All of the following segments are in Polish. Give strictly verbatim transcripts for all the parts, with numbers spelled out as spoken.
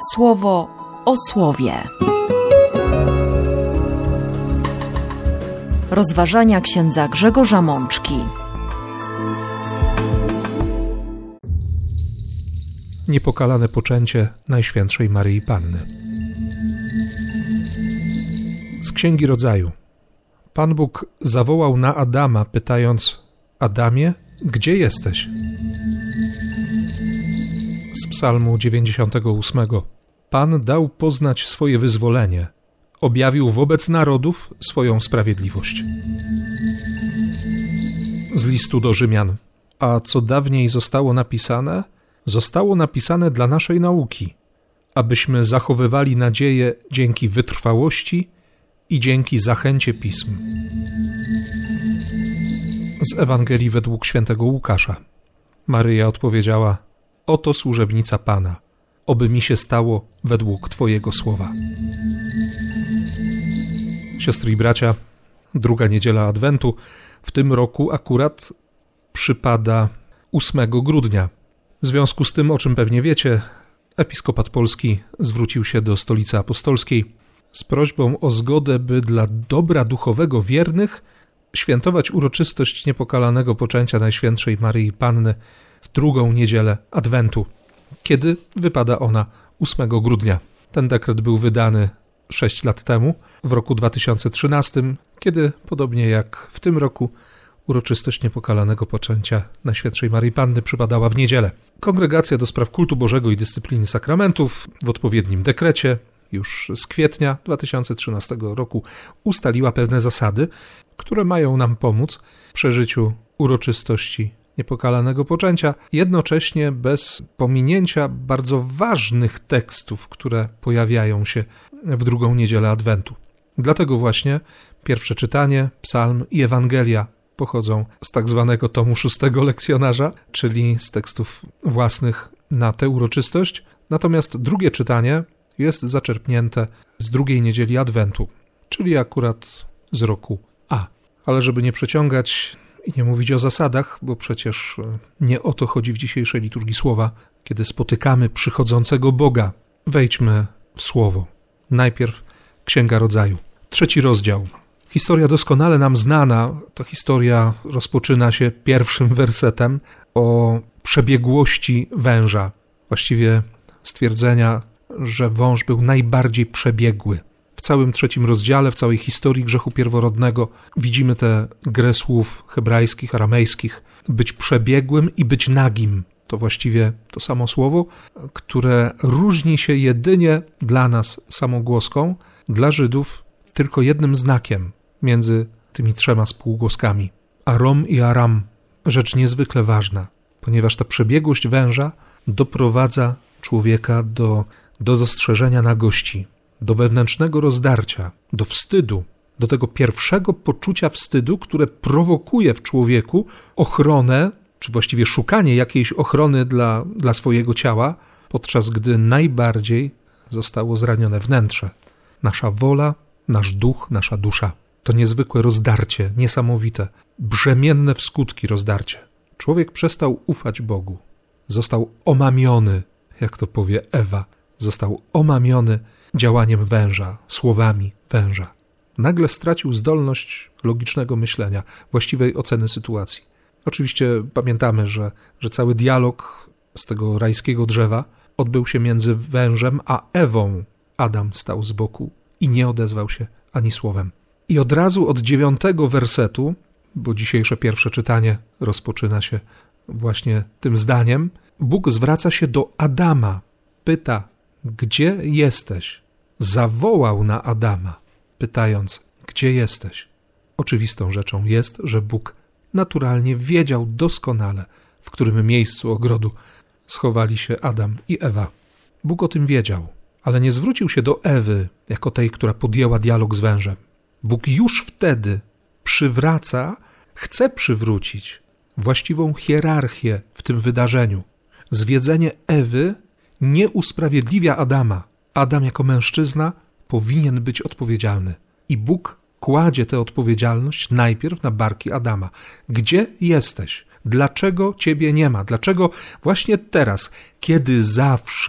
Słowo o słowie. Rozważania księdza Grzegorza Mączki. Niepokalane poczęcie Najświętszej Maryi Panny. Z Księgi Rodzaju. Pan Bóg zawołał na Adama, pytając: Adamie, gdzie jesteś? Z Psalmu dziewięćdziesiątego ósmego. Pan dał poznać swoje wyzwolenie, objawił wobec narodów swoją sprawiedliwość. Z listu do Rzymian. A co dawniej zostało napisane? Zostało napisane dla naszej nauki, abyśmy zachowywali nadzieję dzięki wytrwałości i dzięki zachęcie pism. Z Ewangelii według świętego Łukasza. Maryja odpowiedziała: Oto służebnica Pana, oby mi się stało według Twojego słowa. Siostry i bracia, druga niedziela Adwentu w tym roku akurat przypada ósmego grudnia. W związku z tym, o czym pewnie wiecie, episkopat polski zwrócił się do Stolicy Apostolskiej z prośbą o zgodę, by dla dobra duchowego wiernych świętować uroczystość niepokalanego poczęcia Najświętszej Maryi Panny w drugą niedzielę Adwentu, kiedy wypada ona ósmego grudnia. Ten dekret był wydany sześć lat temu, w roku dwa tysiące trzynastym, kiedy, podobnie jak w tym roku, uroczystość niepokalanego poczęcia Najświętszej Maryi Panny przypadała w niedzielę. Kongregacja do Spraw Kultu Bożego i Dyscypliny Sakramentów w odpowiednim dekrecie już z kwietnia dwa tysiące trzynastego roku ustaliła pewne zasady, które mają nam pomóc w przeżyciu uroczystości niepokalanego poczęcia, jednocześnie bez pominięcia bardzo ważnych tekstów, które pojawiają się w drugą niedzielę Adwentu. Dlatego właśnie pierwsze czytanie, psalm i Ewangelia pochodzą z tak zwanego tomu szóstego lekcjonarza, czyli z tekstów własnych na tę uroczystość, natomiast drugie czytanie jest zaczerpnięte z drugiej niedzieli Adwentu, czyli akurat z roku A. Ale żeby nie przeciągać i nie mówić o zasadach, bo przecież nie o to chodzi w dzisiejszej liturgii słowa, kiedy spotykamy przychodzącego Boga, wejdźmy w słowo. Najpierw Księga Rodzaju, trzeci rozdział. Historia doskonale nam znana. Ta historia rozpoczyna się pierwszym wersetem o przebiegłości węża. Właściwie stwierdzenia, że wąż był najbardziej przebiegły. W całym trzecim rozdziale, w całej historii grzechu pierworodnego widzimy tę grę słów hebrajskich, aramejskich. Być przebiegłym i być nagim. To właściwie to samo słowo, które różni się jedynie dla nas samogłoską, dla Żydów tylko jednym znakiem między tymi trzema spółgłoskami. Arom i aram. Rzecz niezwykle ważna, ponieważ ta przebiegłość węża doprowadza człowieka do, do dostrzeżenia nagości, do wewnętrznego rozdarcia, do wstydu, do tego pierwszego poczucia wstydu, które prowokuje w człowieku ochronę, czy właściwie szukanie jakiejś ochrony dla, dla swojego ciała, podczas gdy najbardziej zostało zranione wnętrze. Nasza wola, nasz duch, nasza dusza. To niezwykłe rozdarcie, niesamowite, brzemienne w skutki rozdarcie. Człowiek przestał ufać Bogu. Został omamiony, jak to powie Ewa, został omamiony działaniem węża, słowami węża. Nagle stracił zdolność logicznego myślenia, właściwej oceny sytuacji. Oczywiście pamiętamy, że, że cały dialog z tego rajskiego drzewa odbył się między wężem a Ewą. Adam stał z boku i nie odezwał się ani słowem. I od razu od dziewiątego wersetu, bo dzisiejsze pierwsze czytanie rozpoczyna się właśnie tym zdaniem, Bóg zwraca się do Adama, pyta: gdzie jesteś? Zawołał na Adama, pytając: gdzie jesteś? Oczywistą rzeczą jest, że Bóg naturalnie wiedział doskonale, w którym miejscu ogrodu schowali się Adam i Ewa. Bóg o tym wiedział, ale nie zwrócił się do Ewy jako tej, która podjęła dialog z wężem. Bóg już wtedy przywraca, chce przywrócić właściwą hierarchię w tym wydarzeniu. Zwiedzenie Ewy nie usprawiedliwia Adama. Adam jako mężczyzna powinien być odpowiedzialny. I Bóg kładzie tę odpowiedzialność najpierw na barki Adama. Gdzie jesteś? Dlaczego ciebie nie ma? Dlaczego właśnie teraz, kiedy zawsze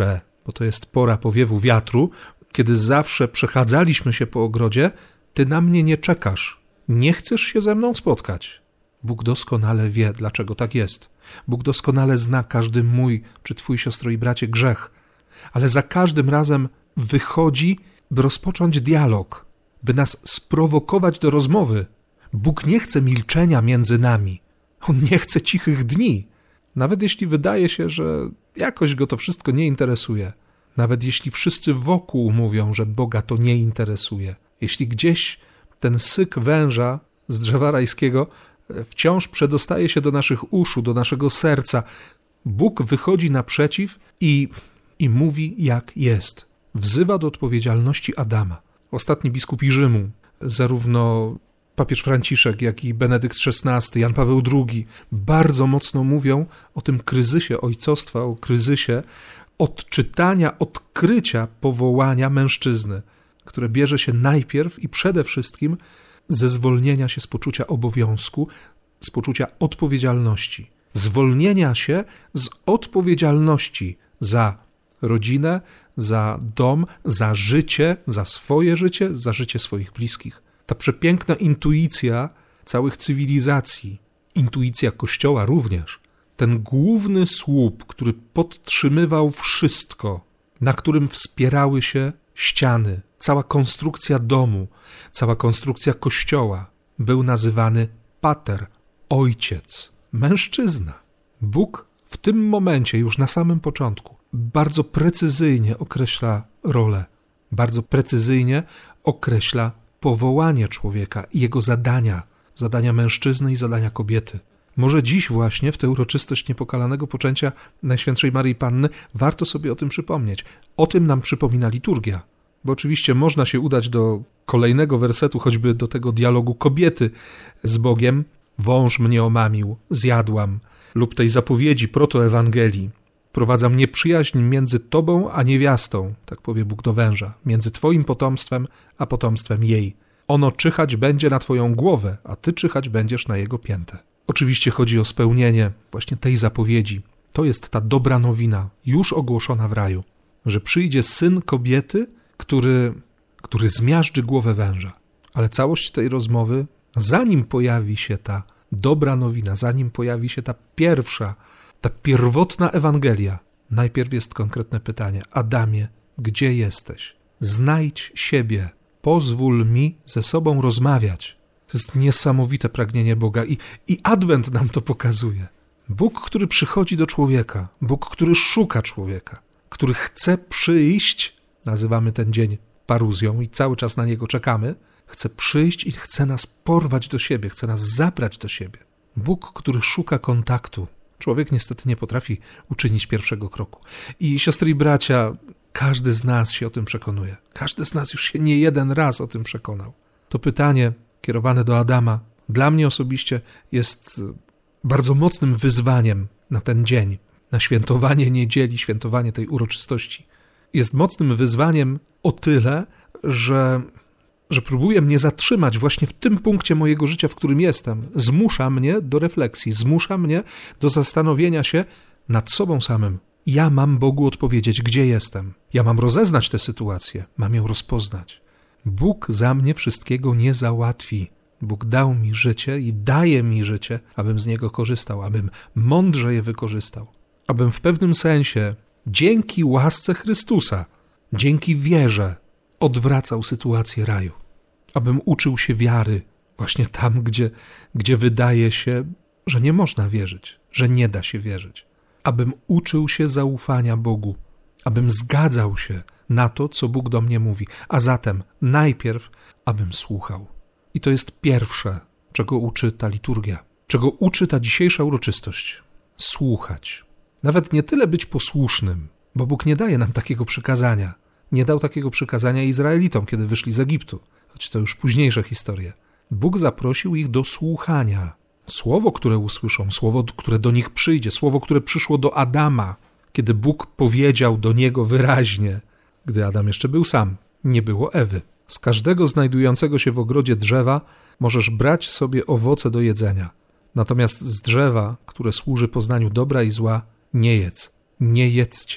bo to jest pora powiewu wiatru, kiedy zawsze przechadzaliśmy się po ogrodzie, ty na mnie nie czekasz, nie chcesz się ze mną spotkać. Bóg doskonale wie, dlaczego tak jest. Bóg doskonale zna każdy mój, czy twój, siostro i bracie, grzech, ale za każdym razem wychodzi, by rozpocząć dialog, by nas sprowokować do rozmowy. Bóg nie chce milczenia między nami. On nie chce cichych dni. Nawet jeśli wydaje się, że jakoś go to wszystko nie interesuje. Nawet jeśli wszyscy wokół mówią, że Boga to nie interesuje. Jeśli gdzieś ten syk węża z drzewa rajskiego wciąż przedostaje się do naszych uszu, do naszego serca, Bóg wychodzi naprzeciw i, i mówi, jak jest. Wzywa do odpowiedzialności Adama. Ostatni biskupi Rzymu, zarówno papież Franciszek, jak i Benedykt szesnasty, Jan Paweł drugi, bardzo mocno mówią o tym kryzysie ojcostwa, o kryzysie odczytania, odkrycia powołania mężczyzny, które bierze się najpierw i przede wszystkim ze zwolnienia się z poczucia obowiązku, z poczucia odpowiedzialności. Zwolnienia się z odpowiedzialności za rodzinę, za dom, za życie, za swoje życie, za życie swoich bliskich. Ta przepiękna intuicja całych cywilizacji, intuicja Kościoła również, ten główny słup, który podtrzymywał wszystko, na którym wspierały się ściany, cała konstrukcja domu, cała konstrukcja Kościoła, był nazywany pater, ojciec, mężczyzna. Bóg w tym momencie, już na samym początku, bardzo precyzyjnie określa rolę, bardzo precyzyjnie określa powołanie człowieka i jego zadania, zadania mężczyzny i zadania kobiety. Może dziś właśnie w tę uroczystość niepokalanego poczęcia Najświętszej Maryi Panny warto sobie o tym przypomnieć. O tym nam przypomina liturgia. Bo oczywiście można się udać do kolejnego wersetu, choćby do tego dialogu kobiety z Bogiem. Wąż mnie omamił, zjadłam. Lub tej zapowiedzi protoewangelii. Prowadzam nieprzyjaźń między tobą a niewiastą, tak powie Bóg do węża, między twoim potomstwem a potomstwem jej. Ono czyhać będzie na twoją głowę, a ty czyhać będziesz na jego piętę. Oczywiście chodzi o spełnienie właśnie tej zapowiedzi. To jest ta dobra nowina, już ogłoszona w raju, że przyjdzie syn kobiety, który, który zmiażdży głowę węża. Ale całość tej rozmowy, zanim pojawi się ta dobra nowina, zanim pojawi się ta pierwsza, ta pierwotna Ewangelia, najpierw jest konkretne pytanie. Adamie, gdzie jesteś? Znajdź siebie. Pozwól mi ze sobą rozmawiać. To jest niesamowite pragnienie Boga i, i Adwent nam to pokazuje. Bóg, który przychodzi do człowieka, Bóg, który szuka człowieka, który chce przyjść, nazywamy ten dzień paruzją i cały czas na niego czekamy, chce przyjść i chce nas porwać do siebie, chce nas zabrać do siebie. Bóg, który szuka kontaktu. Człowiek niestety nie potrafi uczynić pierwszego kroku. I siostry i bracia, każdy z nas się o tym przekonuje. Każdy z nas już się nie jeden raz o tym przekonał. To pytanie kierowane do Adama dla mnie osobiście jest bardzo mocnym wyzwaniem na ten dzień, na świętowanie niedzieli, świętowanie tej uroczystości. Jest mocnym wyzwaniem o tyle, że, że próbuje mnie zatrzymać właśnie w tym punkcie mojego życia, w którym jestem. Zmusza mnie do refleksji, zmusza mnie do zastanowienia się nad sobą samym. Ja mam Bogu odpowiedzieć, gdzie jestem. Ja mam rozeznać tę sytuację, mam ją rozpoznać. Bóg za mnie wszystkiego nie załatwi. Bóg dał mi życie i daje mi życie, abym z niego korzystał, abym mądrze je wykorzystał. Abym w pewnym sensie, dzięki łasce Chrystusa, dzięki wierze, odwracał sytuację raju. Abym uczył się wiary właśnie tam, gdzie, gdzie wydaje się, że nie można wierzyć, że nie da się wierzyć. Abym uczył się zaufania Bogu, abym zgadzał się na to, co Bóg do mnie mówi, a zatem najpierw, abym słuchał. I to jest pierwsze, czego uczy ta liturgia, czego uczy ta dzisiejsza uroczystość. Słuchać. Nawet nie tyle być posłusznym, bo Bóg nie daje nam takiego przykazania. Nie dał takiego przykazania Izraelitom, kiedy wyszli z Egiptu, choć to już późniejsze historie. Bóg zaprosił ich do słuchania. Słowo, które usłyszą, słowo, które do nich przyjdzie, słowo, które przyszło do Adama, kiedy Bóg powiedział do niego wyraźnie, gdy Adam jeszcze był sam, nie było Ewy. Z każdego znajdującego się w ogrodzie drzewa możesz brać sobie owoce do jedzenia. Natomiast z drzewa, które służy poznaniu dobra i zła, nie jedz. Nie jedzcie.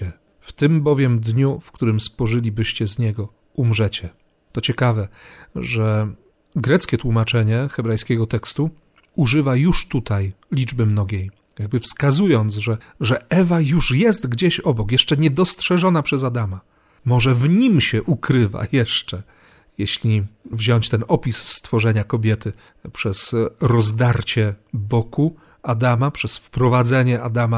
W tym bowiem dniu, w którym spożylibyście z niego, umrzecie. To ciekawe, że greckie tłumaczenie hebrajskiego tekstu używa już tutaj liczby mnogiej, jakby wskazując, że, że Ewa już jest gdzieś obok, jeszcze niedostrzeżona przez Adama. Może w nim się ukrywa jeszcze, jeśli wziąć ten opis stworzenia kobiety przez rozdarcie boku Adama, przez wprowadzenie Adama,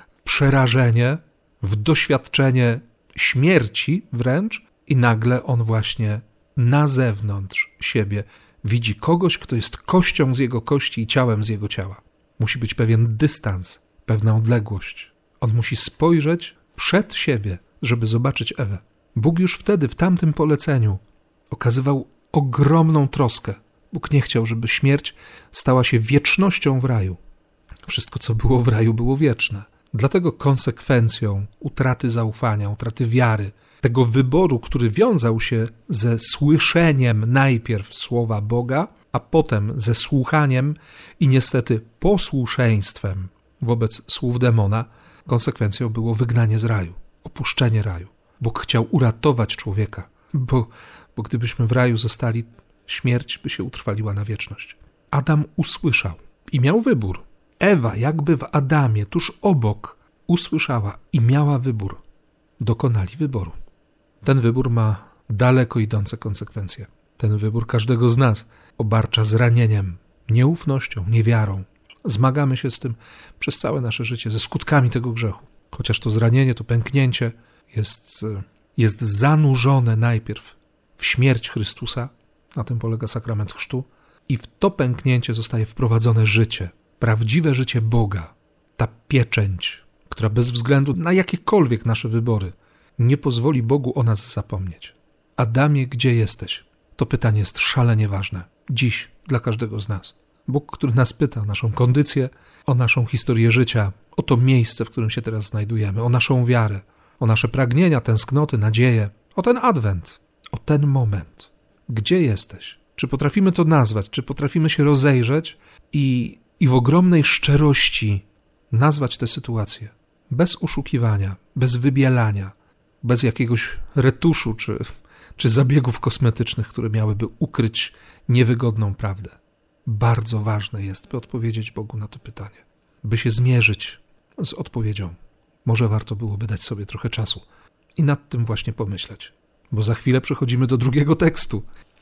przerażenie w doświadczenie śmierci wręcz i nagle on właśnie na zewnątrz siebie widzi kogoś, kto jest kością z jego kości i ciałem z jego ciała. Musi być pewien dystans, pewna odległość. On musi spojrzeć przed siebie, żeby zobaczyć Ewę. Bóg już wtedy, w tamtym poleceniu, okazywał ogromną troskę. Bóg nie chciał, żeby śmierć stała się wiecznością w raju. Wszystko, co było w raju, było wieczne. Dlatego konsekwencją utraty zaufania, utraty wiary, tego wyboru, który wiązał się ze słyszeniem najpierw słowa Boga, a potem ze słuchaniem i niestety posłuszeństwem wobec słów demona, konsekwencją było wygnanie z raju, opuszczenie raju. Bóg chciał uratować człowieka, bo, bo gdybyśmy w raju zostali, śmierć by się utrwaliła na wieczność. Adam usłyszał i miał wybór. Ewa jakby w Adamie, tuż obok, usłyszała i miała wybór. Dokonali wyboru. Ten wybór ma daleko idące konsekwencje. Ten wybór każdego z nas obarcza zranieniem, nieufnością, niewiarą. Zmagamy się z tym przez całe nasze życie, ze skutkami tego grzechu. Chociaż to zranienie, to pęknięcie jest, jest zanurzone najpierw w śmierć Chrystusa, na tym polega sakrament chrztu, i w to pęknięcie zostaje wprowadzone życie, prawdziwe życie Boga, ta pieczęć, która bez względu na jakiekolwiek nasze wybory nie pozwoli Bogu o nas zapomnieć. Adamie, gdzie jesteś? To pytanie jest szalenie ważne. Dziś dla każdego z nas. Bóg, który nas pyta o naszą kondycję, o naszą historię życia, o to miejsce, w którym się teraz znajdujemy, o naszą wiarę, o nasze pragnienia, tęsknoty, nadzieje, o ten adwent, o ten moment. Gdzie jesteś? Czy potrafimy to nazwać? Czy potrafimy się rozejrzeć i, i w ogromnej szczerości nazwać tę sytuację? Bez oszukiwania, bez wybielania, bez jakiegoś retuszu czy, czy zabiegów kosmetycznych, które miałyby ukryć niewygodną prawdę. Bardzo ważne jest, by odpowiedzieć Bogu na to pytanie, by się zmierzyć z odpowiedzią. Może warto byłoby dać sobie trochę czasu i nad tym właśnie pomyśleć, bo za chwilę przechodzimy do drugiego tekstu,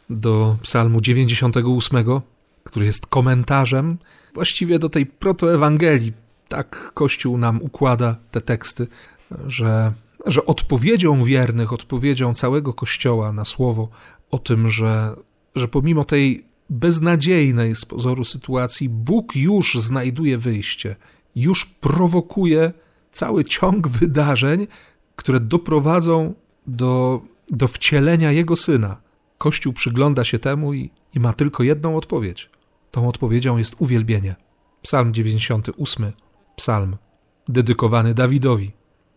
do psalmu dziewięćdziesiątego ósmego, który jest komentarzem właściwie do tej protoewangelii. Tak Kościół nam układa te teksty, że, że odpowiedzią wiernych, odpowiedzią całego Kościoła na słowo o tym, że, że pomimo tej beznadziejnej z pozoru sytuacji Bóg już znajduje wyjście, już prowokuje cały ciąg wydarzeń, które doprowadzą do, do wcielenia Jego Syna. Kościół przygląda się temu i, i ma tylko jedną odpowiedź. Tą odpowiedzią jest uwielbienie. Psalm dziewięćdziesiąty ósmy, psalm dedykowany Dawidowi,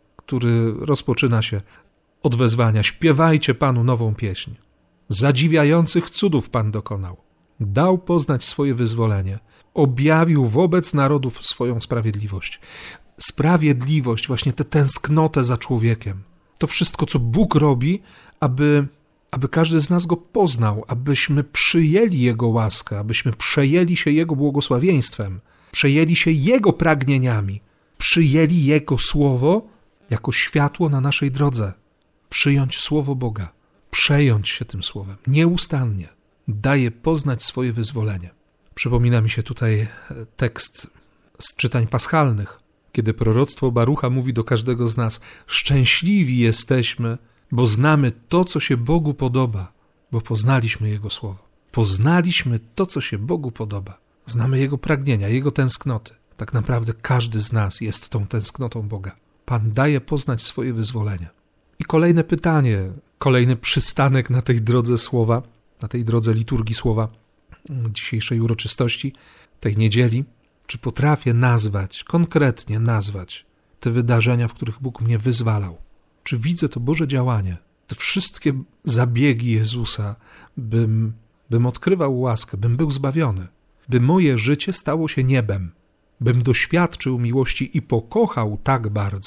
który rozpoczyna się od wezwania: śpiewajcie Panu nową pieśń. Zadziwiających cudów Pan dokonał. Dał poznać swoje wyzwolenie. Objawił wobec narodów swoją sprawiedliwość. Sprawiedliwość, właśnie tę tęsknotę za człowiekiem. To wszystko, co Bóg robi, aby, aby każdy z nas Go poznał, abyśmy przyjęli Jego łaskę, abyśmy przejęli się Jego błogosławieństwem, przejęli się Jego pragnieniami, przyjęli Jego słowo jako światło na naszej drodze. Przyjąć słowo Boga, przejąć się tym słowem nieustannie. Daje poznać swoje wyzwolenie. Przypomina mi się tutaj tekst z czytań paschalnych, kiedy proroctwo Barucha mówi do każdego z nas: szczęśliwi jesteśmy, bo znamy to, co się Bogu podoba, bo poznaliśmy Jego słowo. Poznaliśmy to, co się Bogu podoba. Znamy Jego pragnienia, Jego tęsknoty. Tak naprawdę każdy z nas jest tą tęsknotą Boga. Pan daje poznać swoje wyzwolenie. I kolejne pytanie, kolejny przystanek na tej drodze słowa, na tej drodze liturgii słowa dzisiejszej uroczystości, tej niedzieli. Czy potrafię nazwać, konkretnie nazwać te wydarzenia, w których Bóg mnie wyzwalał? Czy widzę to Boże działanie, te wszystkie zabiegi Jezusa, bym, bym odkrywał łaskę, bym był zbawiony, by moje życie stało się niebem, bym doświadczył miłości i pokochał tak bardzo,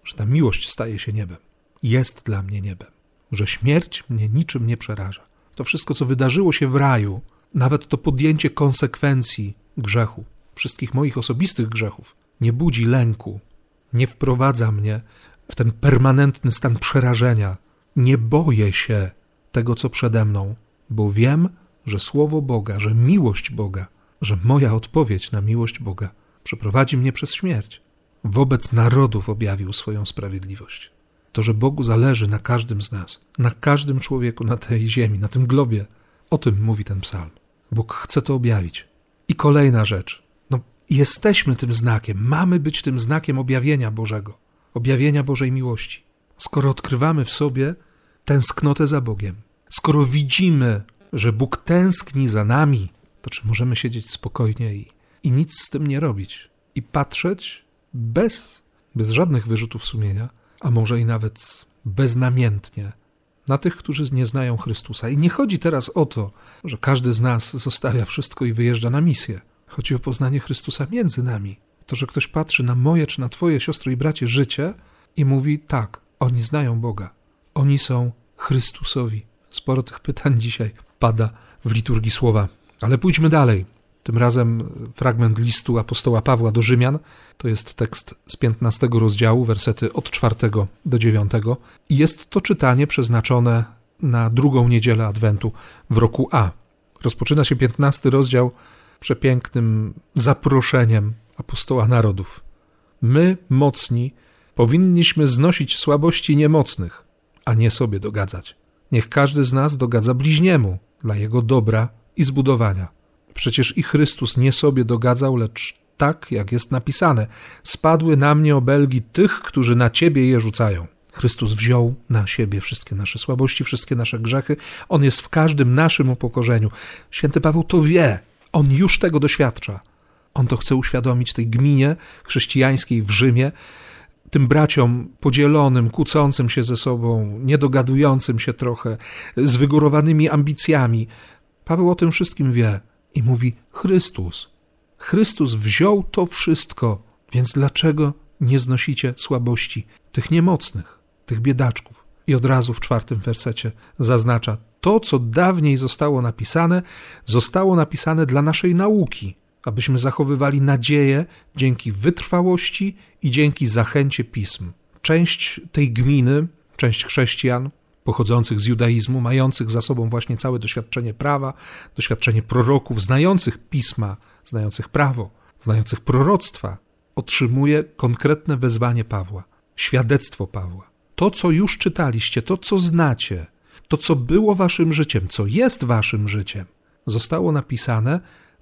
że ta miłość staje się niebem. Jest dla mnie niebem. Że śmierć mnie niczym nie przeraża. To wszystko, co wydarzyło się w raju, nawet to podjęcie konsekwencji grzechu, wszystkich moich osobistych grzechów, nie budzi lęku, nie wprowadza mnie w ten permanentny stan przerażenia. Nie boję się tego, co przede mną, bo wiem, że słowo Boga, że miłość Boga, że moja odpowiedź na miłość Boga przeprowadzi mnie przez śmierć. Wobec narodów objawił swoją sprawiedliwość. To, że Bogu zależy na każdym z nas, na każdym człowieku na tej ziemi, na tym globie, o tym mówi ten psalm. Bóg chce to objawić. I kolejna rzecz. No, jesteśmy tym znakiem, mamy być tym znakiem objawienia Bożego, objawienia Bożej miłości. Skoro odkrywamy w sobie tęsknotę za Bogiem, skoro widzimy, że Bóg tęskni za nami, to czy możemy siedzieć spokojnie i, i nic z tym nie robić i patrzeć bez, bez żadnych wyrzutów sumienia, a może i nawet beznamiętnie na tych, którzy nie znają Chrystusa. I nie chodzi teraz o to, że każdy z nas zostawia wszystko i wyjeżdża na misję. Chodzi o poznanie Chrystusa między nami. To, że ktoś patrzy na moje czy na twoje, siostro i bracie, życie i mówi tak, oni znają Boga, oni są Chrystusowi. Sporo tych pytań dzisiaj pada w liturgii słowa. Ale pójdźmy dalej. Tym razem fragment listu apostoła Pawła do Rzymian. To jest tekst z piętnastego rozdziału, wersety od czwartego do dziewiątego. I jest to czytanie przeznaczone na drugą niedzielę Adwentu w roku A. Rozpoczyna się piętnasty rozdział przepięknym zaproszeniem apostoła narodów. My, mocni, powinniśmy znosić słabości niemocnych, a nie sobie dogadzać. Niech każdy z nas dogadza bliźniemu dla jego dobra i zbudowania. Przecież i Chrystus nie sobie dogadzał, lecz tak, jak jest napisane, spadły na mnie obelgi tych, którzy na Ciebie je rzucają. Chrystus wziął na siebie wszystkie nasze słabości, wszystkie nasze grzechy. On jest w każdym naszym upokorzeniu. Święty Paweł to wie. On już tego doświadcza. On to chce uświadomić tej gminie chrześcijańskiej w Rzymie, tym braciom podzielonym, kłócącym się ze sobą, niedogadującym się trochę, z wygórowanymi ambicjami. Paweł o tym wszystkim wie i mówi Chrystus. Chrystus wziął to wszystko, więc dlaczego nie znosicie słabości tych niemocnych, tych biedaczków? I od razu w czwartym wersecie zaznacza, to, co dawniej zostało napisane, zostało napisane dla naszej nauki, abyśmy zachowywali nadzieję dzięki wytrwałości i dzięki zachęcie pism. Część tej gminy, część chrześcijan pochodzących z judaizmu, mających za sobą właśnie całe doświadczenie prawa, doświadczenie proroków, znających pisma, znających prawo, znających proroctwa, otrzymuje konkretne wezwanie Pawła, świadectwo Pawła. To, co już czytaliście, to, co znacie, to, co było waszym życiem, co jest waszym życiem, zostało napisane,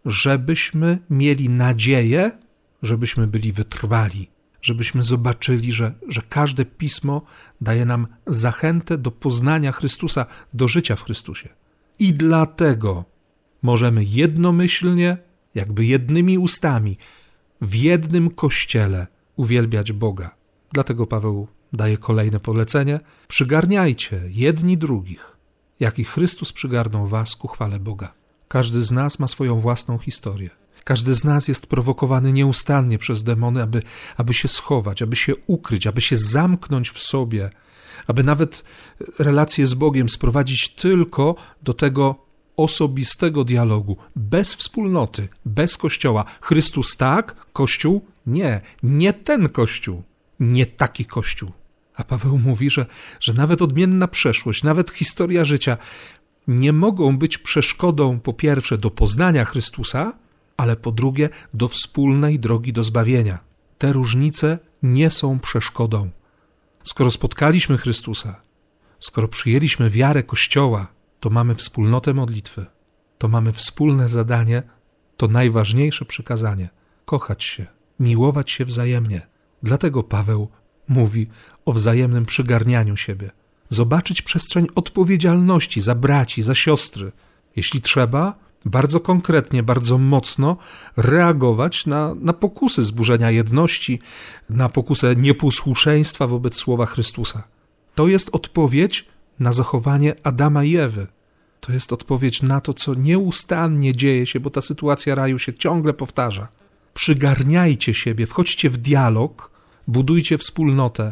żebyśmy mieli nadzieję, żebyśmy byli wytrwali, żebyśmy zobaczyli, że, że każde pismo daje nam zachętę do poznania Chrystusa, do życia w Chrystusie. I dlatego możemy jednomyślnie, jakby jednymi ustami, w jednym Kościele uwielbiać Boga. Dlatego Paweł daje kolejne polecenie. Przygarniajcie jedni drugich, jak i Chrystus przygarnął was ku chwale Boga. Każdy z nas ma swoją własną historię. Każdy z nas jest prowokowany nieustannie przez demony, aby, aby się schować, aby się ukryć, aby się zamknąć w sobie, aby nawet relacje z Bogiem sprowadzić tylko do tego osobistego dialogu, bez wspólnoty, bez Kościoła. Chrystus tak, Kościół nie, nie ten Kościół, nie taki Kościół. A Paweł mówi, że, że nawet odmienna przeszłość, nawet historia życia nie mogą być przeszkodą po pierwsze do poznania Chrystusa, ale po drugie do wspólnej drogi do zbawienia. Te różnice nie są przeszkodą. Skoro spotkaliśmy Chrystusa, skoro przyjęliśmy wiarę Kościoła, to mamy wspólnotę modlitwy, to mamy wspólne zadanie, to najważniejsze przykazanie – kochać się, miłować się wzajemnie. Dlatego Paweł mówi o wzajemnym przygarnianiu siebie. Zobaczyć przestrzeń odpowiedzialności za braci, za siostry. Jeśli trzeba, bardzo konkretnie, bardzo mocno reagować na, na pokusy zburzenia jedności, na pokusę nieposłuszeństwa wobec słowa Chrystusa. To jest odpowiedź na zachowanie Adama i Ewy. To jest odpowiedź na to, co nieustannie dzieje się, bo ta sytuacja raju się ciągle powtarza. Przygarniajcie siebie, wchodźcie w dialog, budujcie wspólnotę,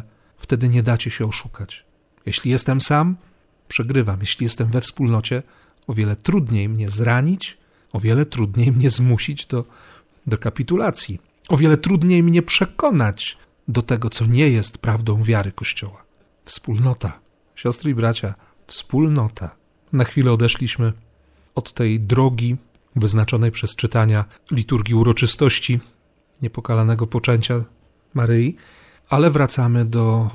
Wtedy nie dacie się oszukać. Jeśli jestem sam, przegrywam. Jeśli jestem we wspólnocie, o wiele trudniej mnie zranić, o wiele trudniej mnie zmusić do, do kapitulacji. O wiele trudniej mnie przekonać do tego, co nie jest prawdą wiary Kościoła. Wspólnota. Siostry i bracia, wspólnota. Na chwilę odeszliśmy od tej drogi wyznaczonej przez czytania liturgii uroczystości niepokalanego poczęcia Maryi, ale wracamy do,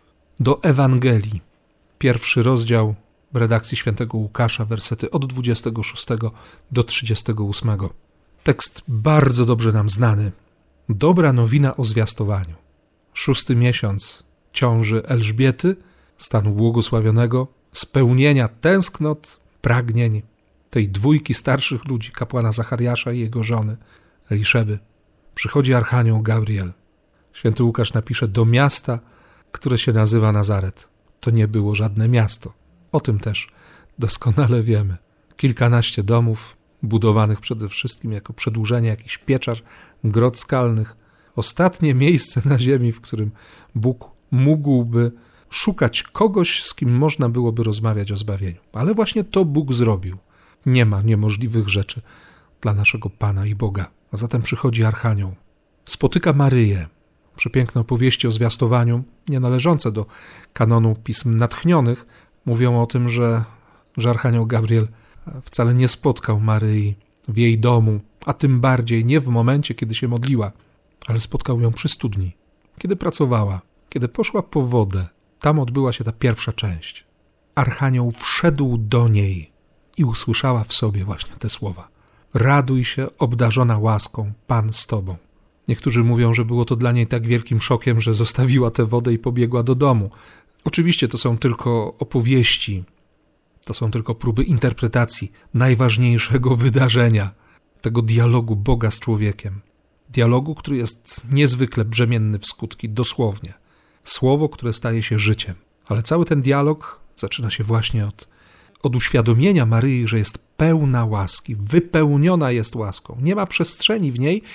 do Ewangelii. Pierwszy rozdział w redakcji świętego Łukasza, wersety od dwudziestego szóstego do trzydziestego ósmego. Tekst bardzo dobrze nam znany. Dobra nowina o zwiastowaniu. Szósty miesiąc ciąży Elżbiety, stanu błogosławionego, spełnienia tęsknot, pragnień tej dwójki starszych ludzi, kapłana Zachariasza i jego żony Eliszeby. Przychodzi archanioł Gabriel. Święty Łukasz napisze do miasta, które się nazywa Nazaret. To nie było żadne miasto. O tym też doskonale wiemy. Kilkanaście domów, budowanych przede wszystkim jako przedłużenie jakichś pieczar, grot skalnych. Ostatnie miejsce na ziemi, w którym Bóg mógłby szukać kogoś, z kim można byłoby rozmawiać o zbawieniu. Ale właśnie to Bóg zrobił. Nie ma niemożliwych rzeczy dla naszego Pana i Boga. A zatem przychodzi archanioł. Spotyka Maryję. Przepiękne opowieści o zwiastowaniu, nie należące do kanonu pism natchnionych, mówią o tym, że, że archanioł Gabriel wcale nie spotkał Maryi w jej domu, a tym bardziej nie w momencie, kiedy się modliła, ale spotkał ją przy studni, kiedy pracowała, kiedy poszła po wodę. Tam odbyła się ta pierwsza część. Archanioł wszedł do niej i usłyszała w sobie właśnie te słowa. Raduj się, obdarzona łaską, Pan z tobą. Niektórzy mówią, że było to dla niej tak wielkim szokiem, że zostawiła tę wodę i pobiegła do domu. Oczywiście to są tylko opowieści, to są tylko próby interpretacji najważniejszego wydarzenia, tego dialogu Boga z człowiekiem. Dialogu, który jest niezwykle brzemienny w skutki, dosłownie. Słowo, które staje się życiem. Ale cały ten dialog zaczyna się właśnie od, od uświadomienia Maryi, że jest pełna łaski, wypełniona jest łaską. Nie ma przestrzeni w niej,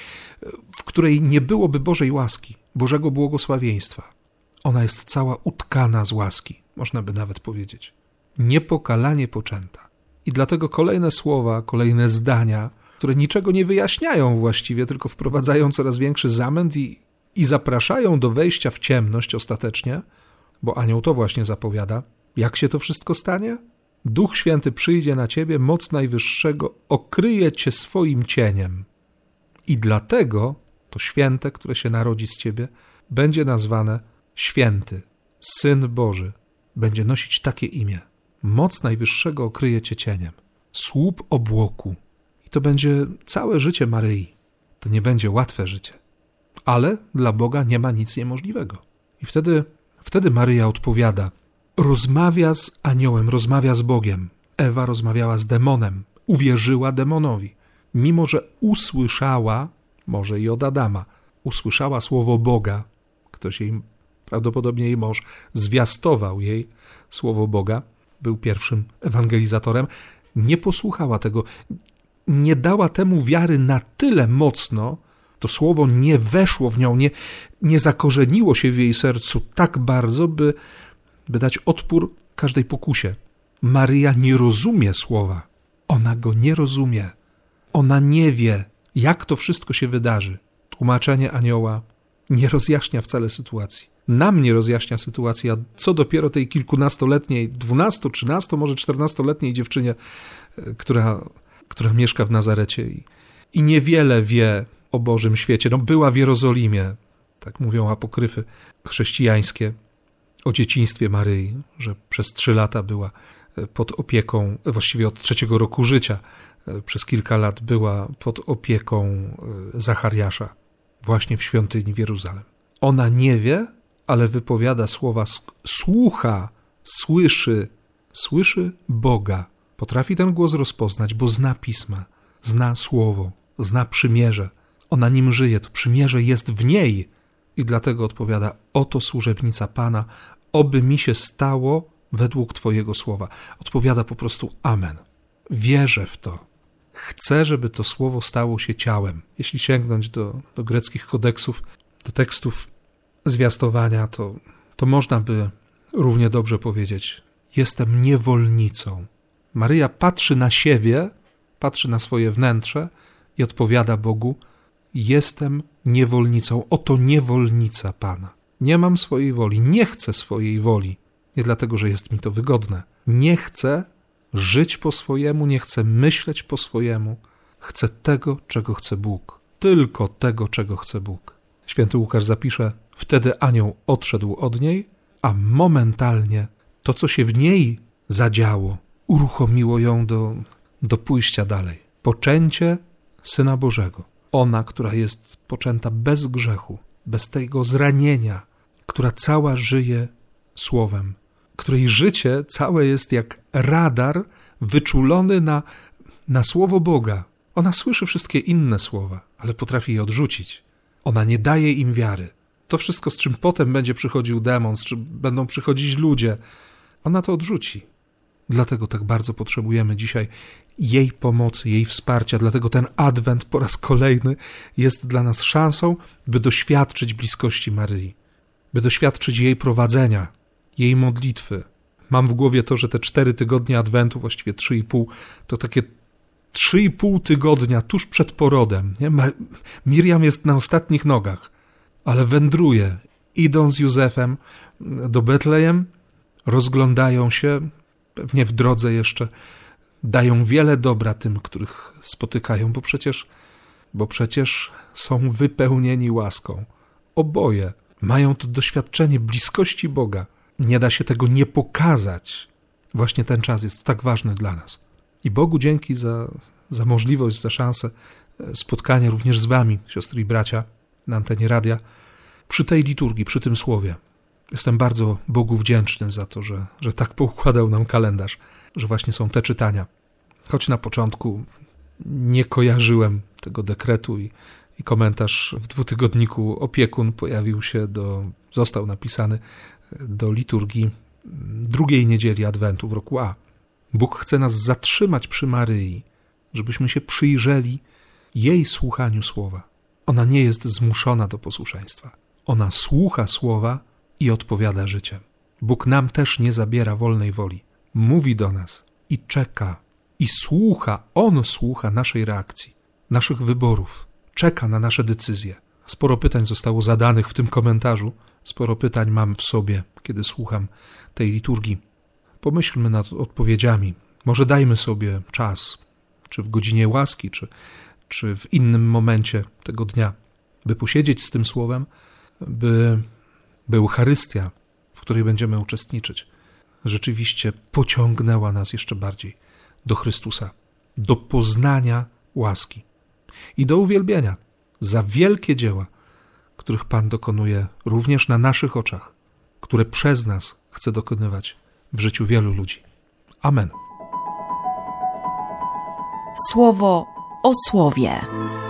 w której nie byłoby Bożej łaski, Bożego błogosławieństwa. Ona jest cała utkana z łaski, można by nawet powiedzieć. Niepokalanie poczęta. I dlatego kolejne słowa, kolejne zdania, które niczego nie wyjaśniają właściwie, tylko wprowadzają coraz większy zamęt i, i zapraszają do wejścia w ciemność ostatecznie, bo anioł to właśnie zapowiada. Jak się to wszystko stanie? Duch Święty przyjdzie na ciebie, moc Najwyższego okryje cię swoim cieniem. I dlatego to święte, które się narodzi z ciebie, będzie nazwane Święty, Syn Boży. Będzie nosić takie imię. Moc Najwyższego okryje cię cieniem. Słup obłoku. I to będzie całe życie Maryi. To nie będzie łatwe życie. Ale dla Boga nie ma nic niemożliwego. I wtedy, wtedy Maryja odpowiada. Rozmawia z aniołem, rozmawia z Bogiem. Ewa rozmawiała z demonem. Uwierzyła demonowi. Mimo że usłyszała, może i od Adama, usłyszała słowo Boga. Ktoś jej, prawdopodobnie jej mąż, zwiastował jej słowo Boga. Był pierwszym ewangelizatorem. Nie posłuchała tego. Nie dała temu wiary na tyle mocno, to słowo nie weszło w nią, nie, nie zakorzeniło się w jej sercu tak bardzo, by, by dać odpór każdej pokusie. Maryja nie rozumie słowa. Ona go nie rozumie. Ona nie wie, jak to wszystko się wydarzy. Tłumaczenie anioła nie rozjaśnia wcale sytuacji. Nam nie rozjaśnia sytuacji, a co dopiero tej kilkunastoletniej, dwunasto, trzynasto, może czternastoletniej dziewczynie, która, która mieszka w Nazarecie i, i niewiele wie o Bożym świecie. No, była w Jerozolimie, tak mówią apokryfy chrześcijańskie, o dzieciństwie Maryi, że przez trzy lata była pod opieką, właściwie od trzeciego roku życia, przez kilka lat była pod opieką Zachariasza, właśnie w świątyni w Jeruzalem. Ona nie wie, ale wypowiada słowa, słucha, słyszy, słyszy Boga. Potrafi ten głos rozpoznać, bo zna Pisma, zna Słowo, zna przymierze. Ona nim żyje, to przymierze jest w niej i dlatego odpowiada, oto służebnica Pana, oby mi się stało według Twojego słowa. Odpowiada po prostu amen. Wierzę w to. Chcę, żeby to słowo stało się ciałem. Jeśli sięgnąć do, do greckich kodeksów, do tekstów zwiastowania, to, to można by równie dobrze powiedzieć: jestem niewolnicą. Maryja patrzy na siebie, patrzy na swoje wnętrze i odpowiada Bogu: jestem niewolnicą, oto niewolnica Pana. Nie mam swojej woli, nie chcę swojej woli, nie dlatego, że jest mi to wygodne. Nie chcę żyć po swojemu, nie chcę myśleć po swojemu. Chcę tego, czego chce Bóg. Tylko tego, czego chce Bóg. Święty Łukasz zapisze: wtedy anioł odszedł od niej, a momentalnie to, co się w niej zadziało, uruchomiło ją do, do pójścia dalej. Poczęcie Syna Bożego. Ona, która jest poczęta bez grzechu, bez tego zranienia, która cała żyje Słowem, której życie całe jest jak radar wyczulony na, na Słowo Boga. Ona słyszy wszystkie inne słowa, ale potrafi je odrzucić. Ona nie daje im wiary. To wszystko, z czym potem będzie przychodził demon, z czym będą przychodzić ludzie, ona to odrzuci. Dlatego tak bardzo potrzebujemy dzisiaj jej pomocy, jej wsparcia. Dlatego ten Adwent po raz kolejny jest dla nas szansą, by doświadczyć bliskości Maryi, by doświadczyć jej prowadzenia, jej modlitwy. Mam w głowie to, że te cztery tygodnie Adwentu, właściwie trzy i pół, to takie trzy i pół tygodnia tuż przed porodem. Nie? Miriam jest na ostatnich nogach, ale wędruje. Idą z Józefem do Betlejem, rozglądają się, pewnie w drodze jeszcze dają wiele dobra tym, których spotykają, bo przecież, bo przecież są wypełnieni łaską. Oboje mają to doświadczenie bliskości Boga. Nie da się tego nie pokazać. Właśnie ten czas jest tak ważny dla nas. I Bogu dzięki za, za możliwość, za szansę spotkania również z wami, siostry i bracia, na antenie radia, przy tej liturgii, przy tym słowie. Jestem bardzo Bogu wdzięczny za to, że, że tak poukładał nam kalendarz, że właśnie są te czytania. Choć na początku nie kojarzyłem tego dekretu i, i komentarz w dwutygodniku Opiekun pojawił się, do, został napisany do liturgii drugiej niedzieli Adwentu w roku A. Bóg chce nas zatrzymać przy Maryi, żebyśmy się przyjrzeli jej słuchaniu słowa. Ona nie jest zmuszona do posłuszeństwa. Ona słucha słowa i odpowiada życiem. Bóg nam też nie zabiera wolnej woli. Mówi do nas i czeka, i słucha. On słucha naszej reakcji, naszych wyborów. Czeka na nasze decyzje. Sporo pytań zostało zadanych w tym komentarzu. Sporo pytań mam w sobie, kiedy słucham tej liturgii. Pomyślmy nad odpowiedziami. Może dajmy sobie czas, czy w godzinie łaski, czy, czy w innym momencie tego dnia, by posiedzieć z tym słowem, by, by Eucharystia, w której będziemy uczestniczyć, rzeczywiście pociągnęła nas jeszcze bardziej do Chrystusa, do poznania łaski i do uwielbienia za wielkie dzieła, których Pan dokonuje również na naszych oczach, które przez nas chce dokonywać w życiu wielu ludzi. Amen. Słowo o słowie.